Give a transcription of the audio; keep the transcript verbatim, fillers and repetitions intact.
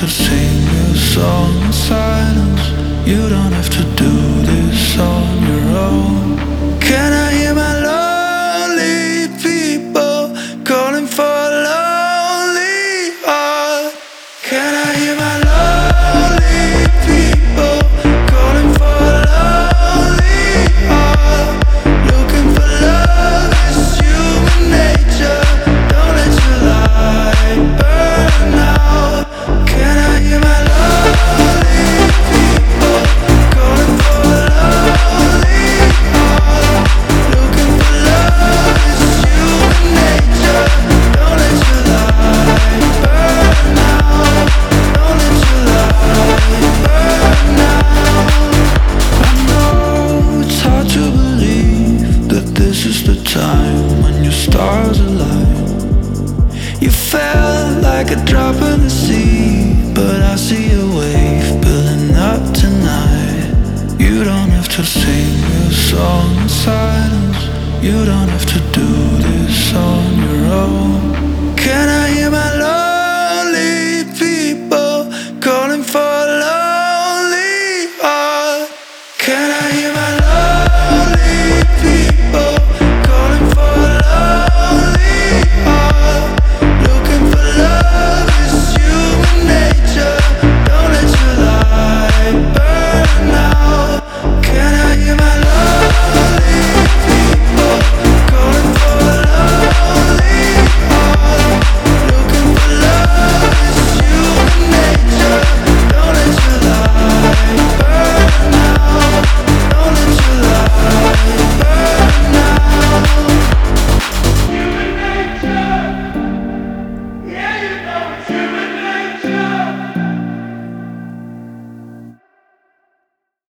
to sing your song in silence. You don't have to do this on your own. Can I hear my lonely people calling for a lonely heart? Can I hear my lonely people calling for a lonely heart? Looking for love is human nature. Don't let your light burn out. Can I hear my lonely people calling for a lonely heart? Looking for love is human nature. Don't let your light burn out. Don't let your light burn out. I know it's hard to believe that this is the time when your stars align. You felt like a drop in the sea, but I see a wave building up tonight. You don't have to sing your song in silence. You don't have to do this on your own. Can I hear my love?